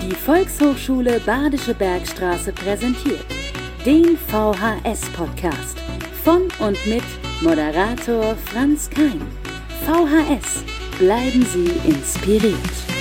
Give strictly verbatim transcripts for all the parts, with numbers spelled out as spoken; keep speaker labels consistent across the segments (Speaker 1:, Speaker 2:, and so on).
Speaker 1: Die Volkshochschule Badische Bergstraße präsentiert den V H S-Podcast von und mit Moderator Franz Kein. V H S, bleiben Sie inspiriert.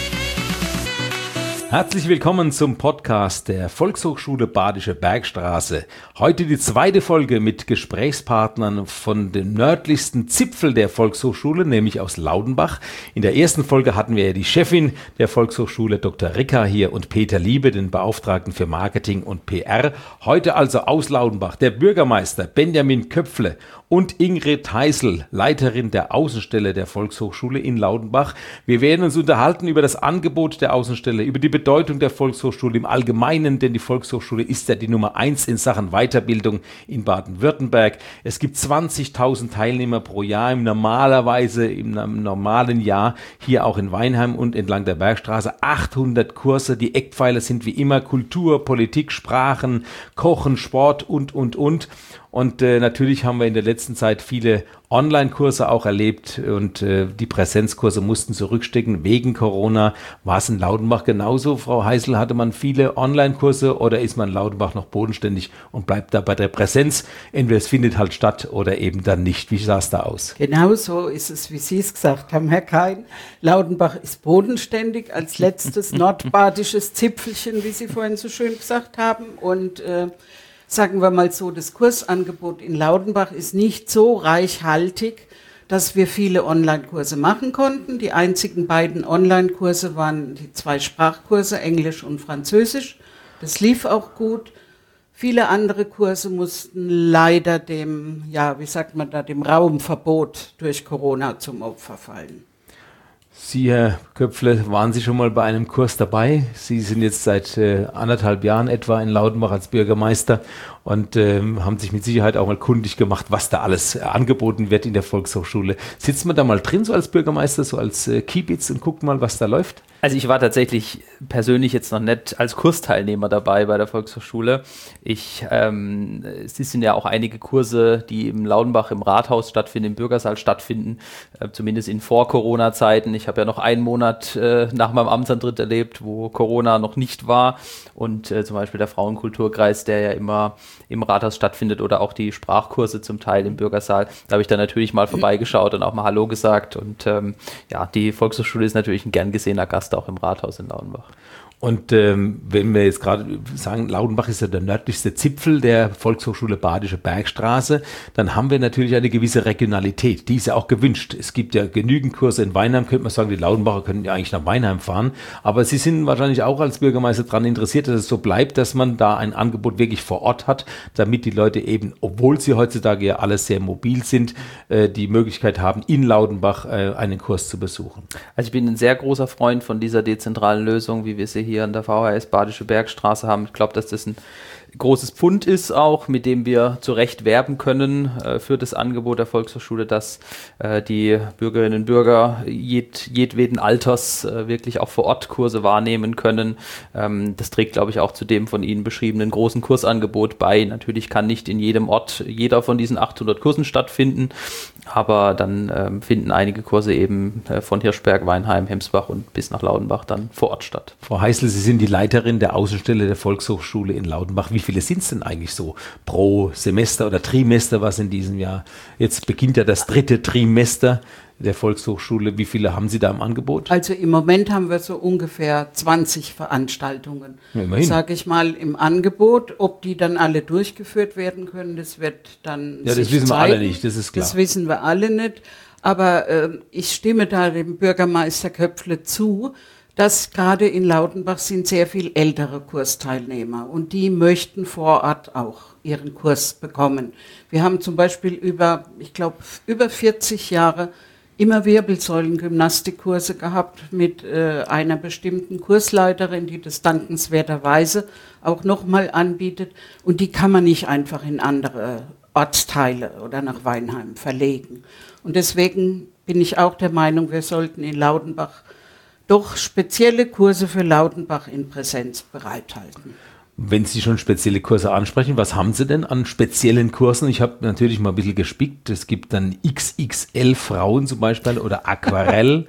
Speaker 2: Herzlich willkommen zum Podcast der Volkshochschule Badische Bergstraße. Heute die zweite Folge mit Gesprächspartnern von dem nördlichsten Zipfel der Volkshochschule, nämlich aus Laudenbach. In der ersten Folge hatten wir ja die Chefin der Volkshochschule, Doktor Ricker, hier und Peter Liebe, den Beauftragten für Marketing und P R. Heute also aus Laudenbach der Bürgermeister Benjamin Köpfle und Ingrid Heißel, Leiterin der Außenstelle der Volkshochschule in Laudenbach. Wir werden uns unterhalten über das Angebot der Außenstelle, über die Bedeutung der Volkshochschule im Allgemeinen, denn die Volkshochschule ist ja die Nummer eins in Sachen Weiterbildung in Baden-Württemberg. Es gibt zwanzigtausend Teilnehmer pro Jahr, im normalerweise im normalen Jahr hier auch in Weinheim und entlang der Bergstraße. achthundert Kurse, die Eckpfeiler sind wie immer Kultur, Politik, Sprachen, Kochen, Sport und, und, und. Und äh, natürlich haben wir in der letzten Zeit viele Online-Kurse auch erlebt und äh, die Präsenzkurse mussten zurückstecken wegen Corona. War es in Laudenbach genauso? Frau Heißel, hatte man viele Online-Kurse oder ist man in Laudenbach noch bodenständig und bleibt da bei der Präsenz? Entweder es findet halt statt oder eben dann nicht. Wie sah es da aus?
Speaker 3: Genau so ist es, wie Sie es gesagt haben, Herr Kein. Laudenbach ist bodenständig als letztes nordbadisches Zipfelchen, wie Sie vorhin so schön gesagt haben. Und äh, sagen wir mal so, das Kursangebot in Laudenbach ist nicht so reichhaltig, dass wir viele Online-Kurse machen konnten. Die einzigen beiden Online-Kurse waren die zwei Sprachkurse, Englisch und Französisch. Das lief auch gut. Viele andere Kurse mussten leider dem, ja, wie sagt man da, dem Raumverbot durch Corona zum Opfer fallen.
Speaker 2: Sie, Herr Köpfle, waren Sie schon mal bei einem Kurs dabei? Sie sind jetzt seit äh, anderthalb Jahren etwa in Laudenbach als Bürgermeister und ähm, haben sich mit Sicherheit auch mal kundig gemacht, was da alles äh, angeboten wird in der Volkshochschule. Sitzt man da mal drin, so als Bürgermeister, so als äh, Kiebitz und guckt mal, was da läuft?
Speaker 4: Also ich war tatsächlich persönlich jetzt noch nicht als Kursteilnehmer dabei bei der Volkshochschule. Ich, ähm, es sind ja auch einige Kurse, die im Laudenbach im Rathaus stattfinden, im Bürgersaal stattfinden, äh, zumindest in Vor-Corona-Zeiten. Ich habe ja noch einen Monat äh, nach meinem Amtsantritt erlebt, wo Corona noch nicht war und äh, zum Beispiel der Frauenkulturkreis, der ja immer im Rathaus stattfindet oder auch die Sprachkurse zum Teil im Bürgersaal. Da habe ich dann natürlich mal vorbeigeschaut und auch mal Hallo gesagt und ähm, ja, die Volkshochschule ist natürlich ein gern gesehener Gast auch im Rathaus in Laudenbach.
Speaker 2: Und ähm, wenn wir jetzt gerade sagen, Laudenbach ist ja der nördlichste Zipfel der Volkshochschule Badische Bergstraße, dann haben wir natürlich eine gewisse Regionalität, die ist ja auch gewünscht. Es gibt ja genügend Kurse in Weinheim, könnte man sagen, die Laudenbacher können ja eigentlich nach Weinheim fahren, aber Sie sind wahrscheinlich auch als Bürgermeister daran interessiert, dass es so bleibt, dass man da ein Angebot wirklich vor Ort hat, damit die Leute eben, obwohl sie heutzutage ja alle sehr mobil sind, äh, die Möglichkeit haben, in Laudenbach äh, einen Kurs zu besuchen.
Speaker 4: Also ich bin ein sehr großer Freund von dieser dezentralen Lösung, wie wir sie hier hier an der V H S Badische Bergstraße haben. Ich glaube, dass das ein großes Pfund ist auch, mit dem wir zu Recht werben können äh, für das Angebot der Volkshochschule, dass äh, die Bürgerinnen und Bürger jed, jedweden Alters äh, wirklich auch vor Ort Kurse wahrnehmen können. Ähm, das trägt, glaube ich, auch zu dem von Ihnen beschriebenen großen Kursangebot bei. Natürlich kann nicht in jedem Ort jeder von diesen achthundert Kursen stattfinden, aber dann ähm, finden einige Kurse eben äh, von Hirschberg, Weinheim, Hemsbach und bis nach Laudenbach dann vor Ort statt.
Speaker 2: Frau Heißel, Sie sind die Leiterin der Außenstelle der Volkshochschule in Laudenbach. Wie viele sind es denn eigentlich so pro Semester oder Trimester, was in diesem Jahr? Jetzt beginnt ja das dritte Trimester der Volkshochschule. Wie viele haben Sie da im Angebot?
Speaker 3: Also im Moment haben wir so ungefähr zwanzig Veranstaltungen, ja, sage ich mal, im Angebot. Ob die dann alle durchgeführt werden können, das wird dann
Speaker 2: Ja, das wissen wir alle nicht, das ist klar.
Speaker 3: Das wissen wir alle nicht. Aber äh, ich stimme da dem Bürgermeister Köpfle zu, dass gerade in Laudenbach sind sehr viel ältere Kursteilnehmer und die möchten vor Ort auch ihren Kurs bekommen. Wir haben zum Beispiel über, ich glaube, über vierzig Jahre immer Wirbelsäulengymnastikkurse gehabt mit äh, einer bestimmten Kursleiterin, die das dankenswerterweise auch nochmal anbietet. Und die kann man nicht einfach in andere Ortsteile oder nach Weinheim verlegen. Und deswegen bin ich auch der Meinung, wir sollten in Laudenbach doch spezielle Kurse für Laudenbach in Präsenz bereithalten.
Speaker 2: Wenn Sie schon spezielle Kurse ansprechen, was haben Sie denn an speziellen Kursen? Ich habe natürlich mal ein bisschen gespickt. Es gibt dann X X L Frauen zum Beispiel oder Aquarell,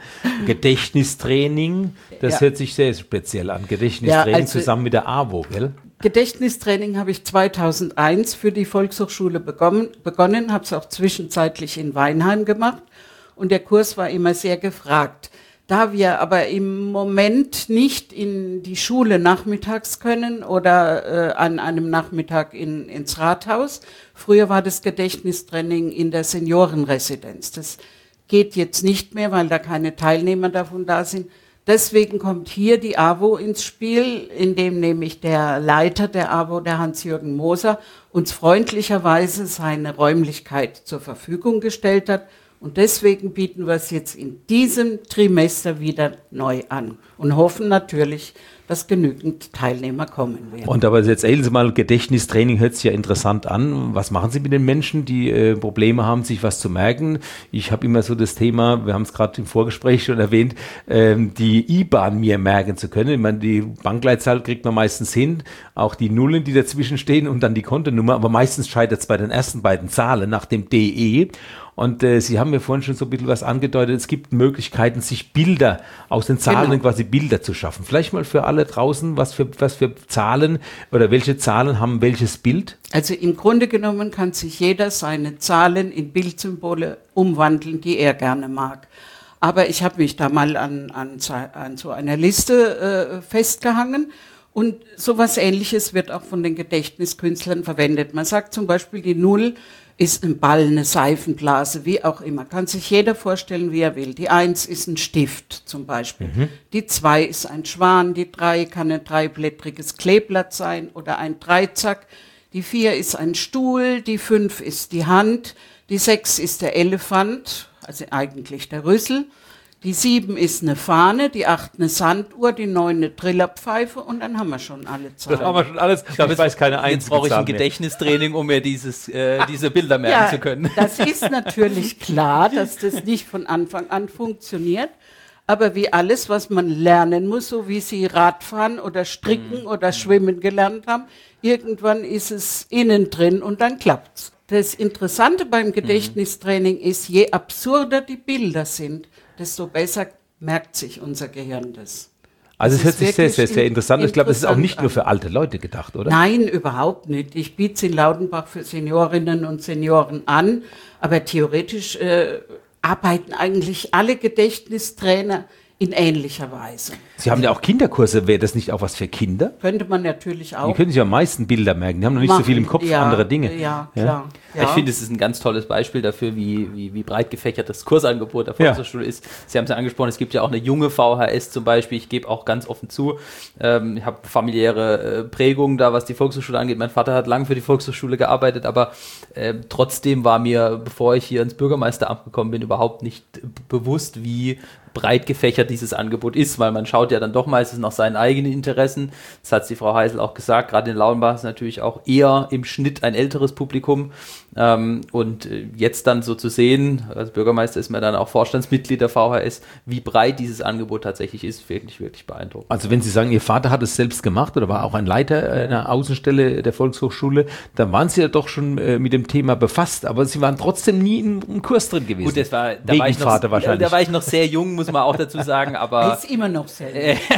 Speaker 2: Gedächtnistraining. Das ja. hört sich sehr speziell an. Gedächtnistraining ja, also zusammen mit der AWO, gell?
Speaker 3: Gedächtnistraining habe ich zweitausendeins für die Volkshochschule begonnen, begonnen habe es auch zwischenzeitlich in Weinheim gemacht und der Kurs war immer sehr gefragt. Da wir aber im Moment nicht in die Schule nachmittags können oder äh, an einem Nachmittag in, ins Rathaus, früher war das Gedächtnistraining in der Seniorenresidenz. Das geht jetzt nicht mehr, weil da keine Teilnehmer davon da sind. Deswegen kommt hier die AWO ins Spiel, in dem nämlich der Leiter der AWO, der Hans-Jürgen Moser, uns freundlicherweise seine Räumlichkeit zur Verfügung gestellt hat. Und deswegen bieten wir es jetzt in diesem Trimester wieder neu an und hoffen natürlich, dass genügend Teilnehmer kommen werden.
Speaker 2: Und aber jetzt erzählen Sie mal, Gedächtnistraining hört sich ja interessant an. Was machen Sie mit den Menschen, die äh, Probleme haben, sich was zu merken? Ich habe immer so das Thema, wir haben es gerade im Vorgespräch schon erwähnt, ähm, die I B A N mir merken zu können. Ich meine, die Bankleitzahl kriegt man meistens hin, auch die Nullen, die dazwischen stehen und dann die Kontonummer, aber meistens scheitert es bei den ersten beiden Zahlen nach dem D E. Und äh, Sie haben mir vorhin schon so ein bisschen was angedeutet, es gibt Möglichkeiten, sich Bilder aus den Zahlen genau. quasi Bilder zu schaffen. Vielleicht mal für alle draußen, was für, was für Zahlen oder welche Zahlen haben welches Bild?
Speaker 3: Also im Grunde genommen kann sich jeder seine Zahlen in Bildsymbole umwandeln, die er gerne mag. Aber ich habe mich da mal an, an, an so einer Liste äh, festgehangen. Und sowas Ähnliches wird auch von den Gedächtniskünstlern verwendet. Man sagt zum Beispiel, die Null ist ein Ball, eine Seifenblase, wie auch immer. Kann sich jeder vorstellen, wie er will. Die Eins ist ein Stift zum Beispiel. Mhm. Die Zwei ist ein Schwan. Die Drei kann ein dreiblättriges Kleeblatt sein oder ein Dreizack. Die Vier ist ein Stuhl. Die Fünf ist die Hand. Die Sechs ist der Elefant, also eigentlich der Rüssel. Die Sieben ist eine Fahne, die Acht eine Sanduhr, die Neun eine Trillerpfeife und dann haben wir schon alle Zahlen.
Speaker 2: Das haben wir schon alles. Ich glaube, ich weiß keine einzige
Speaker 4: Jetzt brauche ich ein Gedächtnistraining, um mir dieses, äh, diese Bilder merken
Speaker 3: ja,
Speaker 4: zu können.
Speaker 3: Das ist natürlich klar, dass das nicht von Anfang an funktioniert. Aber wie alles, was man lernen muss, so wie Sie Radfahren oder Stricken mhm. oder Schwimmen gelernt haben, irgendwann ist es innen drin und dann klappt's. Das Interessante beim Gedächtnistraining mhm. ist, je absurder die Bilder sind, desto besser merkt sich unser Gehirn das.
Speaker 2: Also es hört sich sehr, sehr, sehr interessant. Ich glaube, es ist auch nicht nur für alte Leute gedacht, oder?
Speaker 3: Nein, überhaupt nicht. Ich biete es in Laudenbach für Seniorinnen und Senioren an, aber theoretisch äh, arbeiten eigentlich alle Gedächtnistrainer in ähnlicher Weise.
Speaker 2: Sie haben ja auch Kinderkurse. Wäre das nicht auch was für Kinder?
Speaker 3: Könnte man natürlich auch.
Speaker 2: Die können sich am meisten Bilder merken. Die haben noch nicht
Speaker 3: machen.
Speaker 2: so viel im Kopf,
Speaker 3: ja,
Speaker 2: andere Dinge.
Speaker 3: Ja, klar.
Speaker 4: Ja. Ich finde, es ist ein ganz tolles Beispiel dafür, wie, wie, wie breit gefächert das Kursangebot der Volkshochschule ja. ist. Sie haben es ja angesprochen, es gibt ja auch eine junge V H S zum Beispiel. Ich gebe auch ganz offen zu, ähm, ich habe familiäre äh, Prägungen da, was die Volkshochschule angeht. Mein Vater hat lange für die Volkshochschule gearbeitet, aber äh, trotzdem war mir, bevor ich hier ins Bürgermeisteramt gekommen bin, überhaupt nicht b- bewusst, wie breit gefächert dieses Angebot ist, weil man schaut ja dann doch meistens nach seinen eigenen Interessen. Das hat die Frau Heisel auch gesagt, gerade in Laudenbach ist natürlich auch eher im Schnitt ein älteres Publikum. Ähm, und jetzt dann so zu sehen, als Bürgermeister ist man dann auch Vorstandsmitglied der V H S, wie breit dieses Angebot tatsächlich ist, wirklich, wirklich beeindruckend.
Speaker 2: Also wenn Sie sagen, Ihr Vater hat es selbst gemacht oder war auch ein Leiter einer Außenstelle der Volkshochschule, dann waren Sie ja doch schon äh, mit dem Thema befasst, aber Sie waren trotzdem nie in einem Kurs drin gewesen.
Speaker 4: Gut, das war, da,
Speaker 2: Wegen
Speaker 4: war ich noch,
Speaker 2: Vater wahrscheinlich.
Speaker 4: da war ich noch sehr jung, muss man auch dazu sagen, aber
Speaker 3: er ist immer noch sehr jung.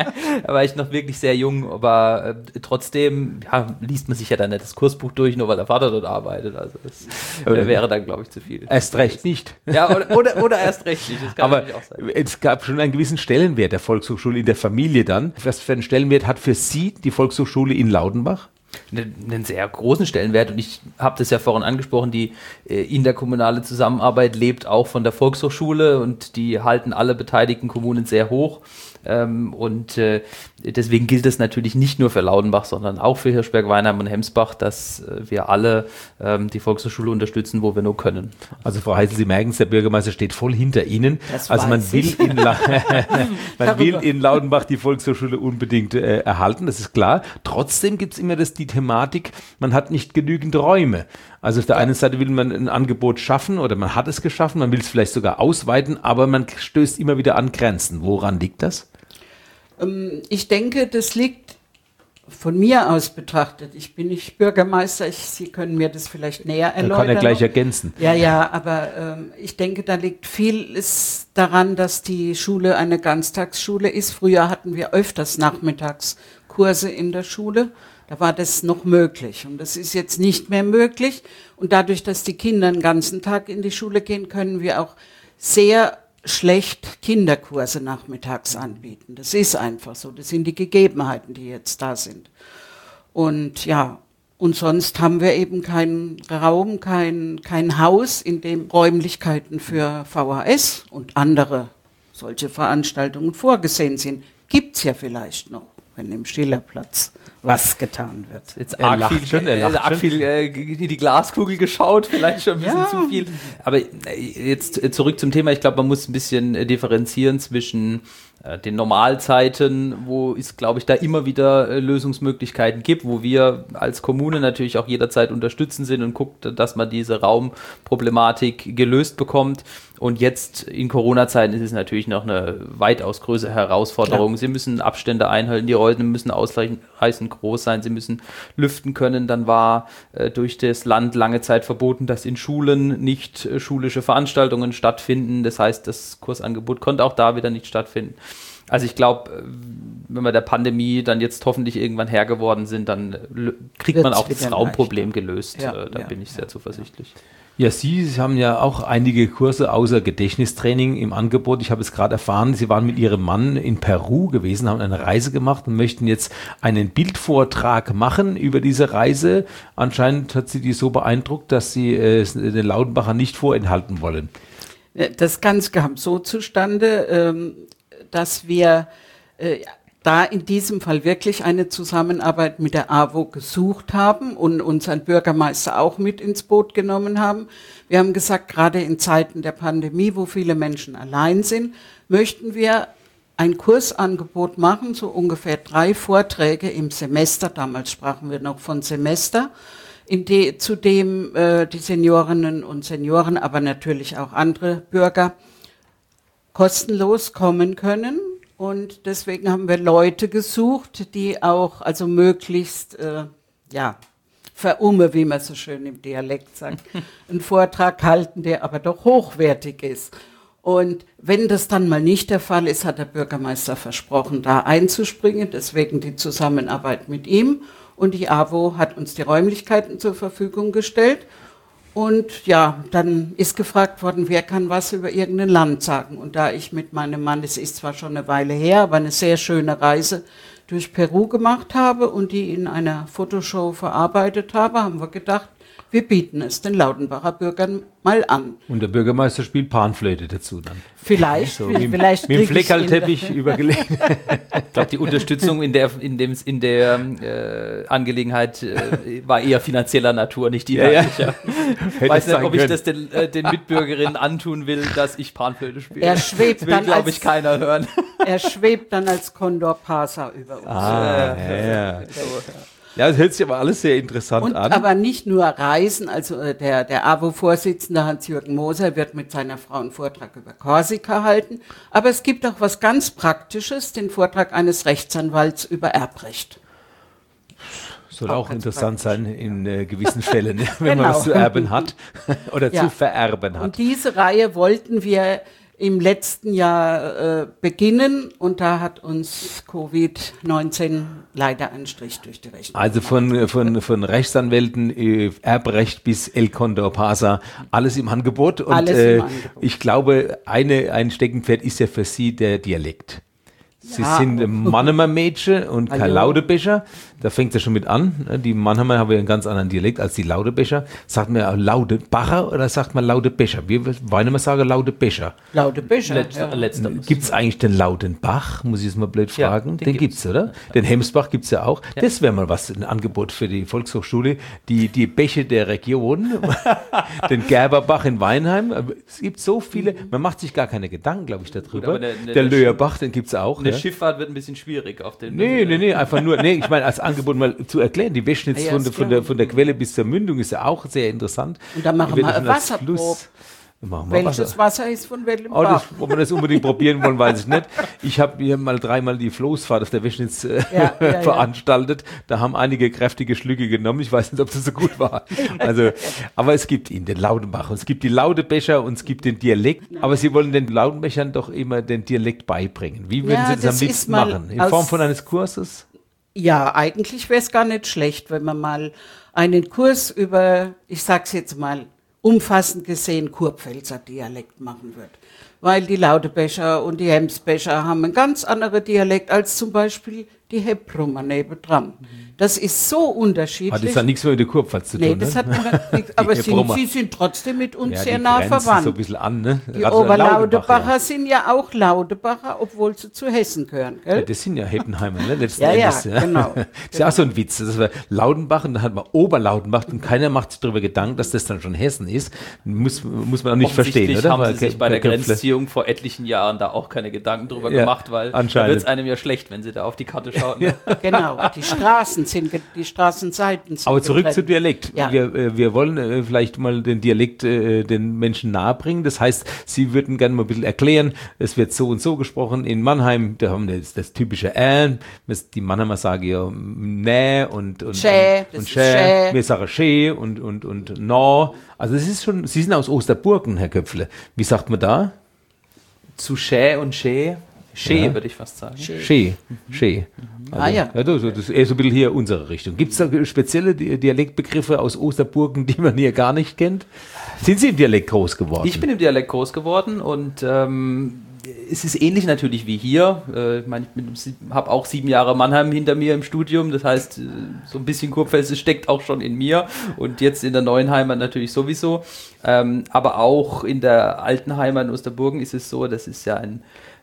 Speaker 4: Da war ich noch wirklich sehr jung, aber äh, trotzdem ja, liest man sich ja dann nicht das Kursbuch durch, nur weil der Vater dort arbeitet. Also das äh, wäre dann, glaube ich, zu viel.
Speaker 2: Erst recht nicht.
Speaker 4: Ja, oder, oder, oder erst recht nicht. Das kann
Speaker 2: aber
Speaker 4: natürlich auch sein.
Speaker 2: Es gab schon einen gewissen Stellenwert der Volkshochschule in der Familie dann. Was für einen Stellenwert hat für Sie die Volkshochschule in Laudenbach?
Speaker 4: Einen sehr großen Stellenwert und ich habe das ja vorhin angesprochen, die äh, interkommunale Zusammenarbeit lebt auch von der Volkshochschule und die halten alle beteiligten Kommunen sehr hoch. Ähm, und äh, deswegen gilt es natürlich nicht nur für Laudenbach, sondern auch für Hirschberg, Weinheim und Hemsbach, dass äh, wir alle ähm, die Volkshochschule unterstützen, wo wir nur können.
Speaker 2: Also Frau Heisel, Sie merken es, der Bürgermeister steht voll hinter Ihnen.
Speaker 3: Das
Speaker 2: also man will,
Speaker 3: ich.
Speaker 2: in La- man will in Laudenbach die Volkshochschule unbedingt äh, erhalten, das ist klar. Trotzdem gibt es immer das, die Thematik, man hat nicht genügend Räume. Also auf der ja. einen Seite will man ein Angebot schaffen oder man hat es geschaffen, man will es vielleicht sogar ausweiten, aber man stößt immer wieder an Grenzen. Woran liegt das?
Speaker 3: Ich denke, das liegt von mir aus betrachtet, ich bin nicht Bürgermeister, ich, Sie können mir das vielleicht näher erläutern.
Speaker 2: Da kann er gleich ergänzen.
Speaker 3: Ja, ja, aber ähm, ich denke, da liegt vieles daran, dass die Schule eine Ganztagsschule ist. Früher hatten wir öfters Nachmittagskurse in der Schule. Da war das noch möglich. Und das ist jetzt nicht mehr möglich. Und dadurch, dass die Kinder den ganzen Tag in die Schule gehen, können wir auch sehr schlecht Kinderkurse nachmittags anbieten. Das ist einfach so. Das sind die Gegebenheiten, die jetzt da sind. Und ja, und sonst haben wir eben keinen Raum, kein, kein Haus, in dem Räumlichkeiten für V H S und andere solche Veranstaltungen vorgesehen sind. Gibt's ja vielleicht noch, wenn im Schillerplatz was getan wird.
Speaker 4: Jetzt
Speaker 2: Er
Speaker 4: arg
Speaker 2: lacht
Speaker 4: viel,
Speaker 2: schon, er
Speaker 4: äh,
Speaker 2: lacht
Speaker 4: arg
Speaker 2: schon.
Speaker 4: viel äh, in die Glaskugel geschaut, vielleicht schon ein bisschen
Speaker 3: Ja.
Speaker 4: zu viel. Aber äh, jetzt äh, zurück zum Thema. Ich glaube, man muss ein bisschen äh, differenzieren zwischen äh, den Normalzeiten, wo es, glaube ich, da immer wieder äh, Lösungsmöglichkeiten gibt, wo wir als Kommune natürlich auch jederzeit unterstützen sind und guckt, dass man diese Raumproblematik gelöst bekommt. Und jetzt in Corona-Zeiten ist es natürlich noch eine weitaus größere Herausforderung.
Speaker 3: Klar.
Speaker 4: Sie müssen Abstände einhalten, die Räume müssen ausreichend groß sein, sie müssen lüften können. Dann war äh, durch das Land lange Zeit verboten, dass in Schulen nicht äh, schulische Veranstaltungen stattfinden. Das heißt, das Kursangebot konnte auch da wieder nicht stattfinden. Also ich glaube, äh, wenn wir der Pandemie dann jetzt hoffentlich irgendwann Herr geworden sind, dann äh, lö- kriegt man
Speaker 3: Wird's
Speaker 4: auch das
Speaker 3: wieder
Speaker 4: Raumproblem gelöst.
Speaker 3: Ja,
Speaker 4: äh, da
Speaker 3: ja,
Speaker 4: bin ich
Speaker 3: ja,
Speaker 4: sehr zuversichtlich.
Speaker 2: Ja, Sie haben ja auch einige Kurse außer Gedächtnistraining im Angebot. Ich habe es gerade erfahren, Sie waren mit Ihrem Mann in Peru gewesen, haben eine Reise gemacht und möchten jetzt einen Bildvortrag machen über diese Reise. Anscheinend hat Sie die so beeindruckt, dass Sie äh, den Laudenbacher nicht vorenthalten wollen.
Speaker 3: Das Ganze kam so zustande, ähm, dass wir äh, da in diesem Fall wirklich eine Zusammenarbeit mit der A W O gesucht haben und unseren Bürgermeister auch mit ins Boot genommen haben. Wir haben gesagt, gerade in Zeiten der Pandemie, wo viele Menschen allein sind, möchten wir ein Kursangebot machen, so ungefähr drei Vorträge im Semester. Damals sprachen wir noch von Semester, in de, zu dem äh, die Seniorinnen und Senioren, aber natürlich auch andere Bürger kostenlos kommen können. Und deswegen haben wir Leute gesucht, die auch, also möglichst, äh, ja, verumme, wie man so schön im Dialekt sagt, einen Vortrag halten, der aber doch hochwertig ist. Und wenn das dann mal nicht der Fall ist, hat der Bürgermeister versprochen, da einzuspringen, deswegen die Zusammenarbeit mit ihm. Und die A W O hat uns die Räumlichkeiten zur Verfügung gestellt. Und ja, dann ist gefragt worden, wer kann was über irgendein Land sagen. Und da ich mit meinem Mann, es ist zwar schon eine Weile her, aber eine sehr schöne Reise durch Peru gemacht habe und die in einer Fotoshow verarbeitet habe, haben wir gedacht, wir bieten es den Laudenbacher Bürgern mal an.
Speaker 2: Und der Bürgermeister spielt Panflöte dazu dann.
Speaker 3: Vielleicht,
Speaker 2: So, mit,
Speaker 3: vielleicht
Speaker 2: mit dem
Speaker 3: krieg ich ihn-
Speaker 2: Fleckerlteppich übergelegt.
Speaker 4: Ich glaube, die Unterstützung in der, in dem, in der äh, Angelegenheit äh, war eher finanzieller Natur, nicht die
Speaker 2: Ja, ja.
Speaker 4: inhaltlicher. Ich
Speaker 2: Hätte
Speaker 4: weiß nicht,
Speaker 2: sein
Speaker 4: ob ich
Speaker 2: können.
Speaker 4: das den, äh, den Mitbürgerinnen antun will, dass ich Panflöte spiele.
Speaker 3: Er schwebt
Speaker 4: das will,
Speaker 3: dann
Speaker 4: glaube
Speaker 3: als-
Speaker 4: ich, keiner hören.
Speaker 3: Er schwebt dann als Condor Pasa über uns.
Speaker 2: Ah, ja, ja. Ja, das hört sich aber alles sehr interessant
Speaker 3: Und
Speaker 2: an.
Speaker 3: aber nicht nur Reisen, also äh, der, der A W O-Vorsitzende Hans-Jürgen Moser wird mit seiner Frau einen Vortrag über Korsika halten, aber es gibt auch was ganz Praktisches, den Vortrag eines Rechtsanwalts über Erbrecht.
Speaker 2: Soll
Speaker 3: auch
Speaker 2: auch
Speaker 3: ganz
Speaker 2: interessant
Speaker 3: praktisch,
Speaker 2: sein in äh, gewissen Fällen, wenn man
Speaker 3: Genau.
Speaker 2: was zu erben hat oder
Speaker 3: Ja.
Speaker 2: zu vererben
Speaker 3: Und
Speaker 2: hat.
Speaker 3: diese Reihe wollten wir im letzten Jahr äh, beginnen und da hat uns Covid neunzehn leider einen Strich durch die Rechnung.
Speaker 2: Also von, von, von Rechtsanwälten, äh, Erbrecht bis El Condor Pasa, alles im Angebot. Und
Speaker 3: Alles im
Speaker 2: äh,
Speaker 3: Angebot.
Speaker 2: ich glaube, eine, ein Steckenpferd ist ja für Sie der Dialekt. Sie
Speaker 3: Ja.
Speaker 2: sind ein Mannheimer Mädchen und kein
Speaker 3: Hallo.
Speaker 2: Laudebecher. Da fängt es ja schon mit an. Die Mannheimer haben ja einen ganz anderen Dialekt als die Laudebecher. Sagt man ja Laudebacher oder sagt man Laudebecher? Wir wollen immer sagen Laudebecher.
Speaker 3: Laute Bücher.
Speaker 4: Letzter,
Speaker 3: ja.
Speaker 4: letzteres.
Speaker 2: Gibt es eigentlich den Laudenbach? Muss ich jetzt mal blöd
Speaker 4: Ja,
Speaker 2: fragen.
Speaker 4: den
Speaker 2: den gibt's, oder? Den Hemsbach gibt's ja auch. Das wäre mal was, ein Angebot für die Volkshochschule. Die, die Bäche der Region, den Gerberbach in Weinheim. Aber es gibt so viele, man macht sich gar keine Gedanken, glaube ich, darüber.
Speaker 4: aber der- der-
Speaker 2: der
Speaker 4: der
Speaker 2: Löherbach, den gibt's auch.
Speaker 4: Eine
Speaker 2: Ja.
Speaker 4: Schifffahrt wird ein bisschen schwierig auf den.
Speaker 2: Nee, nee, nee, einfach nur, nee, ich meine, als Angebot mal zu erklären, die Wäschnitz
Speaker 3: Ja,
Speaker 2: von,
Speaker 3: ist
Speaker 2: der, von,
Speaker 3: klar.
Speaker 2: der, von der Quelle bis zur Mündung ist ja auch sehr interessant.
Speaker 3: Und dann machen
Speaker 2: Wird
Speaker 3: wir
Speaker 2: schon
Speaker 3: eine
Speaker 2: als
Speaker 3: Wasserprobe.
Speaker 2: Machen wir
Speaker 3: Welches Wasser. Wasser ist von welchem
Speaker 2: oh,
Speaker 3: Bach?
Speaker 2: Das, ob wir das unbedingt probieren wollen, weiß ich nicht. Ich habe hier mal dreimal die Floßfahrt auf der Weschnitz äh,
Speaker 3: ja, ja,
Speaker 2: veranstaltet. Da haben einige kräftige Schlücke genommen. Ich weiß nicht, ob das so gut war. Also, aber es gibt ihn, den Laudenbach. Es gibt die Laudebecher und es gibt den Dialekt. Aber Sie wollen den Laudenbechern doch immer den Dialekt beibringen. Wie würden
Speaker 3: ja,
Speaker 2: Sie das, das am liebsten machen? In Form von eines Kurses?
Speaker 3: Ja, eigentlich wäre es gar nicht schlecht, wenn man mal einen Kurs über, ich sag's jetzt mal, umfassend gesehen Kurpfälzer Dialekt machen wird. Weil die Laudebecher und die Hemsbecher haben einen ganz anderen Dialekt als zum Beispiel die Hebbrummer nebendran. Das ist so unterschiedlich.
Speaker 2: Hat das dann nichts mehr mit der Kurpfalz zu tun?
Speaker 3: Nee, das
Speaker 2: ne?
Speaker 3: hat nichts, aber sind, sie sind trotzdem mit uns
Speaker 2: ja,
Speaker 3: sehr
Speaker 2: die
Speaker 3: nah
Speaker 2: grenzen
Speaker 3: verwandt.
Speaker 2: So ein bisschen an, ne?
Speaker 3: Die
Speaker 2: also
Speaker 3: Oberlaudebacher ja. sind ja auch Laudebacher, obwohl sie zu Hessen gehören. Gell?
Speaker 2: Ja, das sind ja Heppenheimer, ne? Letzten
Speaker 3: ja,
Speaker 2: Endes,
Speaker 3: ja,
Speaker 2: ja,
Speaker 3: genau.
Speaker 2: Das ist ja auch so ein Witz. Das war Laudenbach und dann hat man Oberlaudenbach und keiner macht sich darüber Gedanken, dass das dann schon Hessen ist. Muss, muss man auch nicht verstehen, oder?
Speaker 4: Haben sie sich bei der Grenzziehung vor etlichen Jahren da auch keine Gedanken drüber
Speaker 2: ja,
Speaker 4: gemacht, weil da wird es einem ja schlecht, wenn sie da auf die Karte schauen. Ne?
Speaker 3: Ja. Genau, die Straßen sind, die Straßenseiten sind
Speaker 2: Aber zurück
Speaker 3: getrennt.
Speaker 2: zum Dialekt.
Speaker 3: Ja.
Speaker 2: Wir, wir wollen äh, vielleicht mal den Dialekt äh, den Menschen nahebringen. Das heißt, Sie würden gerne mal ein bisschen erklären, es wird so und so gesprochen. In Mannheim, da haben wir das, das typische Ä. Die Mannheimer sagen ja Nä und und
Speaker 3: Schä,
Speaker 2: und, und Schä. Wir sagen Schä und und und No. Also es ist schon, Sie sind aus Osterburgen, Herr Köpfle. Wie sagt man da?
Speaker 4: Zu Schä und Schä. Schä, ja. würde ich fast sagen.
Speaker 2: Schä. Schä. Mhm. Schä. Also, ah, ja. ja das, das ist eher so ein bisschen hier unsere Richtung. Gibt es da spezielle Dialektbegriffe aus Osterburgen, die man hier gar nicht kennt? Sind Sie im Dialekt groß geworden?
Speaker 4: Ich bin im Dialekt groß geworden und ähm, es ist ähnlich natürlich wie hier. Äh, ich meine, ich habe auch sieben Jahre Mannheim hinter mir im Studium. Das heißt, so ein bisschen Kurpfälzisch steckt auch schon in mir und jetzt in der neuen Heimat natürlich sowieso. Ähm, aber auch in der alten Heimat in Osterburgen ist es so, das ist ja ein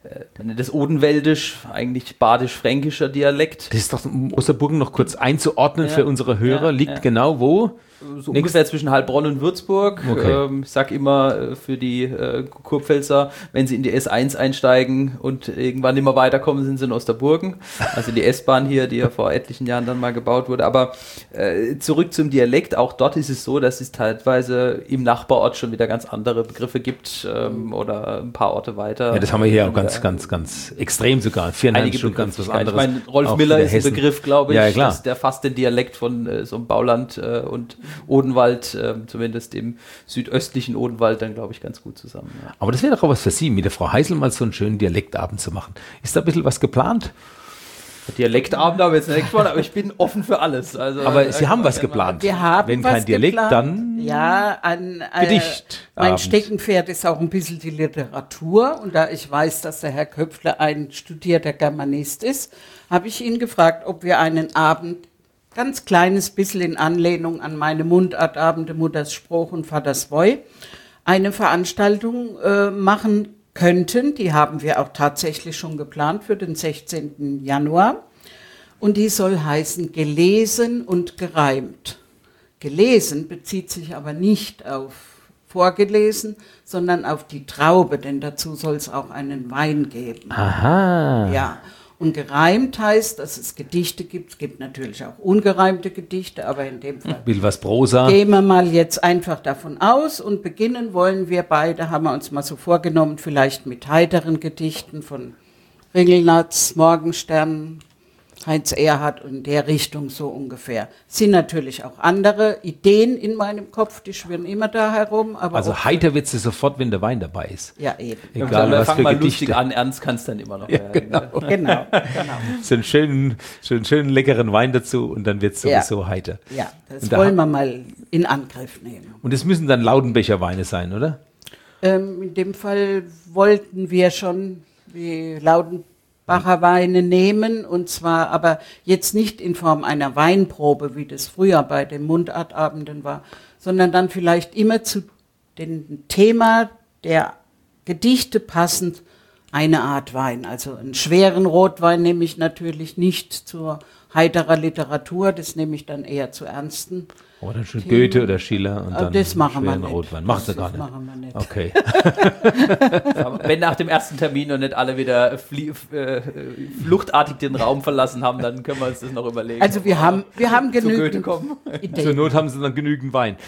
Speaker 4: das Odenwäldisch, eigentlich badisch-fränkischer Dialekt.
Speaker 2: Das ist doch um Osterburgen noch kurz einzuordnen ja, für unsere Hörer. Ja, liegt ja. genau wo?
Speaker 4: So ungefähr zwischen Heilbronn und Würzburg.
Speaker 2: Okay.
Speaker 4: Ähm, ich sag immer für die äh, Kurpfälzer, wenn sie in die S eins einsteigen und irgendwann nicht mehr weiterkommen, sind sie in Osterburgen. Also die S-Bahn hier, die ja vor etlichen Jahren dann mal gebaut wurde. Aber äh, zurück zum Dialekt. Auch dort ist es so, dass es teilweise im Nachbarort schon wieder ganz andere Begriffe gibt ähm, oder ein paar Orte weiter.
Speaker 2: Ja, das haben wir hier auch ganz, ganz, ganz extrem sogar. Viereinhalb Stunden ganz was anderes.
Speaker 4: Ich meine, Rolf Miller ist ein Begriff, glaube ich,
Speaker 2: ja, klar.
Speaker 4: dass der fast den Dialekt von äh, so einem Bauland äh, und Odenwald, äh, zumindest im südöstlichen Odenwald, dann glaube ich ganz gut zusammen. Ja.
Speaker 2: Aber das wäre doch auch was für Sie, mit der Frau Heisel mal so einen schönen Dialektabend zu machen. Ist da ein bisschen was geplant?
Speaker 4: Dialektabend habe ich jetzt nicht gesprochen, aber ich bin offen für alles. Also,
Speaker 2: aber Sie haben was geplant.
Speaker 3: Wir haben
Speaker 2: Wenn
Speaker 3: was
Speaker 2: kein Dialekt,
Speaker 3: geplant.
Speaker 2: dann
Speaker 3: ja, ein äh,
Speaker 2: Gedicht.
Speaker 3: Mein Steckenpferd ist auch ein bisschen die Literatur. Und da ich weiß, dass der Herr Köpfle ein studierter Germanist ist, habe ich ihn gefragt, ob wir einen Abend ganz kleines bisschen in Anlehnung an meine Mundartabende Mutters Spruch und Vaters Woi eine Veranstaltung äh, machen könnten. Die haben wir auch tatsächlich schon geplant für den sechzehnten Januar. Und die soll heißen Gelesen und gereimt. Gelesen bezieht sich aber nicht auf vorgelesen, sondern auf die Traube, denn dazu soll es auch einen Wein geben.
Speaker 2: Aha.
Speaker 3: Ja. Und gereimt heißt, dass es Gedichte gibt. Es gibt natürlich auch ungereimte Gedichte, aber in dem Fall
Speaker 2: will was Prosa.
Speaker 3: Gehen wir mal jetzt einfach davon aus und beginnen wollen wir beide, haben wir uns mal so vorgenommen, vielleicht mit heiteren Gedichten von Ringelnatz, Morgenstern, Heinz Erhardt und in der Richtung so ungefähr. Es sind natürlich auch andere Ideen in meinem Kopf, die schwirren immer da herum. Aber
Speaker 2: also heiter wird sie sofort, wenn der Wein dabei ist.
Speaker 3: Ja, eben.
Speaker 2: Egal,
Speaker 4: ja,
Speaker 2: was
Speaker 4: fang
Speaker 2: für
Speaker 4: mal
Speaker 2: Gedichte.
Speaker 4: lustig an, ernst kann es dann immer noch
Speaker 2: ja,
Speaker 4: werden.
Speaker 2: Genau,
Speaker 3: genau. genau.
Speaker 2: So einen schönen, schönen, schönen leckeren Wein dazu und dann wird es sowieso
Speaker 3: ja.
Speaker 2: heiter.
Speaker 3: Ja, das
Speaker 2: und da
Speaker 3: wollen wir mal in Angriff nehmen.
Speaker 2: Und es müssen dann Laudenbecher Weine sein, oder?
Speaker 3: Ähm, in dem Fall wollten wir schon die Laudenbecher Bacher Weine nehmen, und zwar aber jetzt nicht in Form einer Weinprobe, wie das früher bei den Mundartabenden war, sondern dann vielleicht immer zu dem Thema der Gedichte passend eine Art Wein. Also einen schweren Rotwein nehme ich natürlich nicht zur heiterer Literatur, das nehme ich dann eher zu ernsten
Speaker 2: Oder schon Goethe oder Schiller und dann
Speaker 3: das machen wir
Speaker 2: schweren
Speaker 3: nicht.
Speaker 2: Rotwein. Macht
Speaker 3: das
Speaker 2: ihr gar nicht?
Speaker 3: machen wir nicht.
Speaker 2: Okay.
Speaker 4: Wenn nach dem ersten Termin noch nicht alle wieder flie- äh, fluchtartig den Raum verlassen haben, dann können wir uns das noch überlegen.
Speaker 3: Also wir haben, wir haben
Speaker 4: zu Goethe
Speaker 3: genügend
Speaker 4: kommen.
Speaker 3: Ideen.
Speaker 2: Zur Not haben sie dann genügend Wein.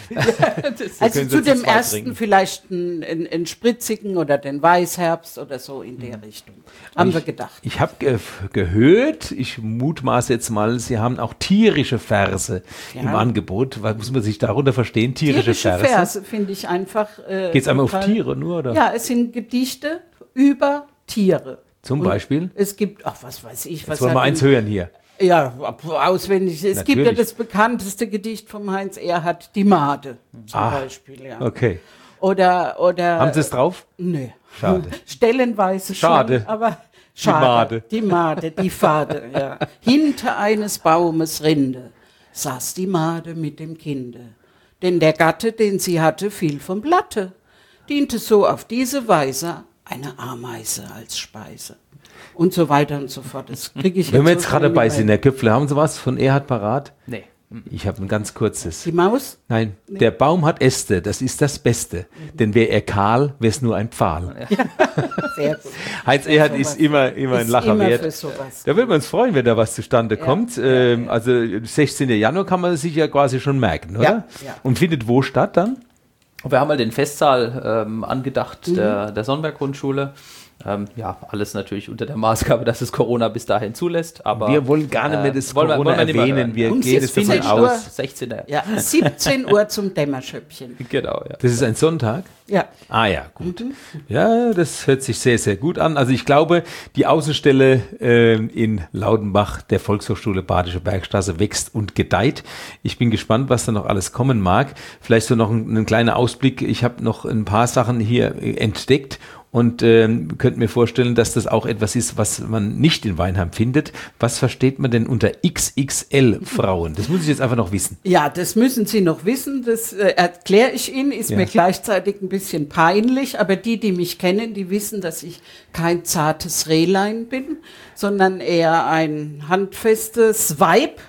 Speaker 3: Also
Speaker 2: können
Speaker 3: zu
Speaker 2: Sie zu
Speaker 3: dem
Speaker 2: zweit
Speaker 3: ersten
Speaker 2: trinken.
Speaker 3: vielleicht einen, einen, einen spritzigen oder den Weißherbst oder so in der Richtung. Haben wir gedacht.
Speaker 2: Ich habe ge gehört, ich mutmaße jetzt mal, Sie haben auch tierische Verse
Speaker 3: Ja.
Speaker 2: im Angebot. Was muss man sich darunter verstehen? Tierische,
Speaker 3: Tierische
Speaker 2: Verse.
Speaker 3: Verse finde ich einfach. Äh,
Speaker 2: Geht es einmal auf
Speaker 3: total-
Speaker 2: Tiere nur? Oder?
Speaker 3: Ja, es sind Gedichte über Tiere.
Speaker 2: Zum
Speaker 3: Und
Speaker 2: Beispiel?
Speaker 3: Es gibt, ach, was weiß ich, was
Speaker 2: Jetzt wollen wir
Speaker 3: hat
Speaker 2: eins
Speaker 3: denn-
Speaker 2: hören hier.
Speaker 3: Ja, auswendig. Es gibt ja
Speaker 2: Natürlich.
Speaker 3: das bekannteste Gedicht vom Heinz Erhardt, Die Made zum
Speaker 2: Ah,
Speaker 3: Beispiel. Ja.
Speaker 2: Okay.
Speaker 3: Oder, oder.
Speaker 2: Haben Sie es drauf?
Speaker 3: Nee.
Speaker 2: Schade.
Speaker 3: Stellenweise
Speaker 2: Schade.
Speaker 3: schon, aber schade.
Speaker 2: Made.
Speaker 3: Die Made, die Fade, ja. Hinter eines Baumes Rinde saß die Made mit dem Kinde. Denn der Gatte, den sie hatte, fiel vom Blatte, diente so auf diese Weise eine Ameise als Speise. Und so weiter und so fort. Das kriege ich
Speaker 2: Wenn wir
Speaker 3: so
Speaker 2: jetzt gerade
Speaker 3: von
Speaker 2: dabei
Speaker 3: mir
Speaker 2: sind,
Speaker 3: bei.
Speaker 2: Herr Köpfler, haben Sie was von Erhard parat?
Speaker 4: Nee.
Speaker 2: Ich habe ein ganz kurzes.
Speaker 3: Die Maus?
Speaker 2: Nein, der Baum hat Äste, das ist das Beste. Denn wäre er kahl, wäre es nur ein Pfahl.
Speaker 3: Sehr gut.
Speaker 2: Heinz Erhard
Speaker 3: sowas.
Speaker 2: ist immer, immer ein
Speaker 3: Ist
Speaker 2: Lacher
Speaker 3: immer
Speaker 2: wert.
Speaker 3: für sowas.
Speaker 2: Da würden wir uns freuen, wenn da was zustande kommt.
Speaker 3: ja,
Speaker 2: ähm, Also sechzehnten Januar kann man sich ja quasi schon merken, oder?
Speaker 3: Ja, ja.
Speaker 2: Und findet wo statt dann?
Speaker 4: Und wir haben mal den Festsaal ähm, angedacht,
Speaker 3: Mhm.
Speaker 4: der, der Sonnenberg-Grundschule. Ähm, ja, alles natürlich unter der Maßgabe, dass es Corona bis dahin zulässt. Aber
Speaker 2: Wir wollen gar nicht mehr das
Speaker 4: wollen wir-
Speaker 2: Corona
Speaker 4: wollen wir nicht mehr
Speaker 2: erwähnen.
Speaker 4: hören.
Speaker 2: Wir
Speaker 3: Und
Speaker 2: gehen
Speaker 3: jetzt
Speaker 2: jetzt davon
Speaker 3: findet
Speaker 2: aus.
Speaker 3: Uhr-
Speaker 4: sechzehnten
Speaker 3: Ja, siebzehn Uhr zum Dämmerschöppchen.
Speaker 4: Genau, ja.
Speaker 2: Das ist ein Sonntag?
Speaker 3: Ja.
Speaker 2: Ah ja, gut. Ja, das hört sich sehr, sehr gut an. Also ich glaube, die Außenstelle ähm, in Laudenbach der Volkshochschule Badische Bergstraße wächst und gedeiht. Ich bin gespannt, was da noch alles kommen mag. Vielleicht so noch ein, ein kleiner Ausblick. Ich habe noch ein paar Sachen hier äh, entdeckt und ähm, könnte mir vorstellen, dass das auch etwas ist, was man nicht in Weinheim findet. Was versteht man denn unter X X L-Frauen? Das muss ich jetzt einfach noch wissen.
Speaker 3: Ja, das müssen Sie noch wissen. Das äh, erkläre ich Ihnen, ist
Speaker 2: Ja.
Speaker 3: mir gleichzeitig ein bisschen peinlich. Aber die, die mich kennen, die wissen, dass ich kein zartes Rehlein bin, sondern eher ein handfestes Weib.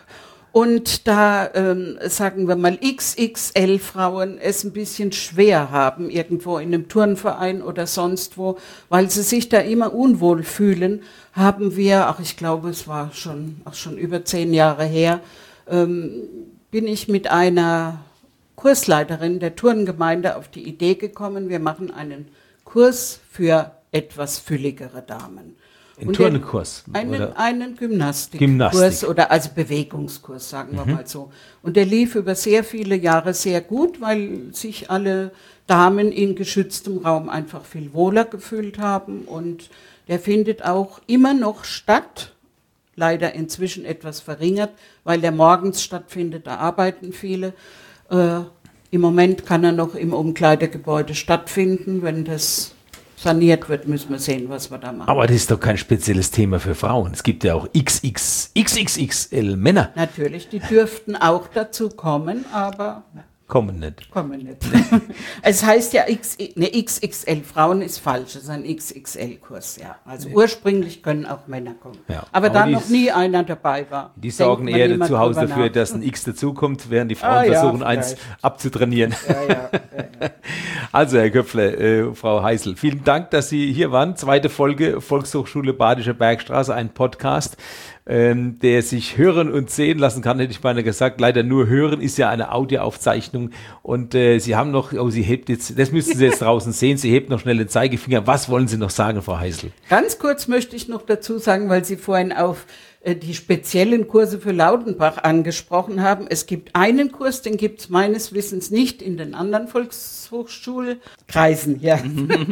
Speaker 3: Und da, ähm, sagen wir mal, X X L-Frauen es ein bisschen schwer haben, irgendwo in einem Turnverein oder sonst wo, weil sie sich da immer unwohl fühlen, haben wir, ach ich glaube, es war schon, auch schon über zehn Jahre her, ähm, bin ich mit einer Kursleiterin der Turngemeinde auf die Idee gekommen, wir machen einen Kurs für etwas fülligere Damen.
Speaker 2: Ein
Speaker 3: Und den-
Speaker 2: Turnkurs?
Speaker 3: Einen,
Speaker 2: oder?
Speaker 3: einen Gymnastikkurs
Speaker 2: Gymnastik.
Speaker 3: oder also Bewegungskurs, sagen wir mal so. Und der lief über sehr viele Jahre sehr gut, weil sich alle Damen in geschütztem Raum einfach viel wohler gefühlt haben. Und der findet auch immer noch statt, leider inzwischen etwas verringert, weil der morgens stattfindet, da arbeiten viele. Äh, Im Moment kann er noch im Umkleidegebäude stattfinden. Wenn das saniert wird, müssen wir sehen, was wir da machen.
Speaker 2: Aber das ist doch kein spezielles Thema für Frauen. Es gibt ja auch X X X X L Männer.
Speaker 3: Natürlich, die dürften auch dazu kommen, aber
Speaker 2: Kommen nicht.
Speaker 3: kommen nicht. Es heißt ja X, ne, X X L, Frauen ist falsch, es ist ein X X L-Kurs, ja. Also ursprünglich können auch Männer kommen.
Speaker 2: Ja,
Speaker 3: aber,
Speaker 2: aber
Speaker 3: da
Speaker 2: die
Speaker 3: noch
Speaker 2: ist-
Speaker 3: nie einer dabei war.
Speaker 2: Die sorgen
Speaker 3: denkt man
Speaker 2: eher
Speaker 3: niemand
Speaker 2: zu Hause
Speaker 3: drüber
Speaker 2: dafür,
Speaker 3: nach.
Speaker 2: dass ein X dazukommt, während die Frauen
Speaker 3: Ah, ja,
Speaker 2: versuchen, eins
Speaker 3: vielleicht.
Speaker 2: abzutrainieren.
Speaker 3: Ja, ja, ja, ja.
Speaker 2: Also, Herr Köpfler, äh, Frau Heißel, vielen Dank, dass Sie hier waren. Zweite Folge Volkshochschule Badische Bergstraße, ein Podcast, ähm, der sich hören und sehen lassen kann, hätte ich beinahe gesagt. Leider nur hören ist ja eine Audioaufzeichnung. Und äh, Sie haben noch, oh, Sie hebt jetzt, das müssten Sie jetzt draußen sehen, Sie hebt noch schnell den Zeigefinger. Was wollen Sie noch sagen, Frau Heißel?
Speaker 3: Ganz kurz möchte ich noch dazu sagen, weil Sie vorhin auf äh, die speziellen Kurse für Laudenbach angesprochen haben. Es gibt einen Kurs, den gibt es meines Wissens nicht in den anderen Volkshochschulkreisen, ja.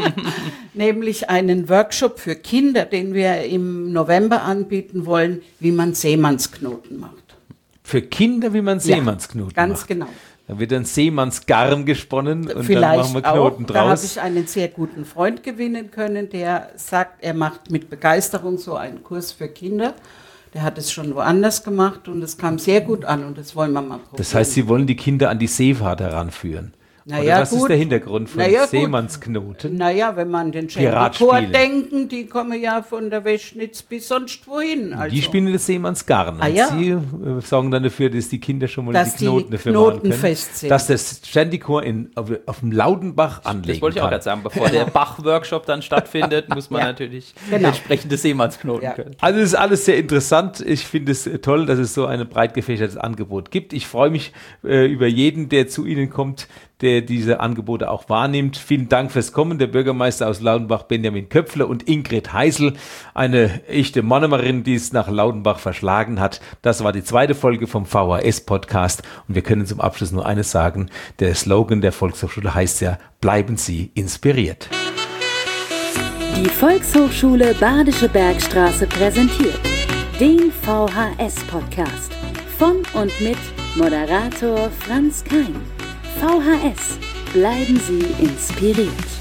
Speaker 3: Nämlich einen Workshop für Kinder, den wir im November anbieten wollen, wie man Seemannsknoten macht.
Speaker 2: Für Kinder, wie man Seemannsknoten
Speaker 3: ja, ganz
Speaker 2: macht.
Speaker 3: genau.
Speaker 2: Dann wird ein Seemannsgarn gesponnen und
Speaker 3: Vielleicht
Speaker 2: dann machen wir Knoten
Speaker 3: auch. Da habe
Speaker 2: draus.
Speaker 3: ich einen sehr guten Freund gewinnen können, der sagt, er macht mit Begeisterung so einen Kurs für Kinder. Der hat es schon woanders gemacht und es kam sehr gut an und das wollen wir mal probieren.
Speaker 2: Das heißt, Sie wollen die Kinder an die Seefahrt heranführen.
Speaker 3: Naja,
Speaker 2: Oder was
Speaker 3: gut.
Speaker 2: ist der Hintergrund von
Speaker 3: Naja, gut.
Speaker 2: Seemannsknoten?
Speaker 3: Naja, wenn man den
Speaker 2: Piratspiele.
Speaker 3: Schenkelchor denken, die kommen ja von der Weschnitz bis sonst wohin. Also,
Speaker 2: Die spielen das Seemannsgarn.
Speaker 3: Ah,
Speaker 2: und
Speaker 3: ja.
Speaker 2: Sie äh, sorgen dann dafür, dass die Kinder schon mal
Speaker 3: Dass
Speaker 2: die Knoten
Speaker 3: die
Speaker 2: dafür
Speaker 3: Knoten
Speaker 2: machen können.
Speaker 3: fest sind.
Speaker 2: Dass das Chantichor in, auf, auf dem Laudenbach anlegen
Speaker 4: Das wollte ich auch
Speaker 2: kann.
Speaker 4: gerade sagen. Bevor der Bach-Workshop dann stattfindet, muss man
Speaker 3: Ja.
Speaker 4: natürlich
Speaker 3: Genau.
Speaker 4: entsprechende Seemannsknoten
Speaker 3: Ja.
Speaker 4: können.
Speaker 2: Also es ist alles sehr interessant. Ich finde es toll, dass es so ein breit gefächertes Angebot gibt. Ich freue mich äh, über jeden, der zu Ihnen kommt, der diese Angebote auch wahrnimmt. Vielen Dank fürs Kommen. Der Bürgermeister aus Laudenbach, Benjamin Köpfler, und Ingrid Heisel, eine echte Monomerin, die es nach Laudenbach verschlagen hat. Das war die zweite Folge vom V H S-Podcast. Und wir können zum Abschluss nur eines sagen. Der Slogan der Volkshochschule heißt ja, bleiben Sie inspiriert.
Speaker 1: Die Volkshochschule Badische Bergstraße präsentiert den V H S-Podcast von und mit Moderator Franz Kein. V H S, bleiben Sie inspiriert.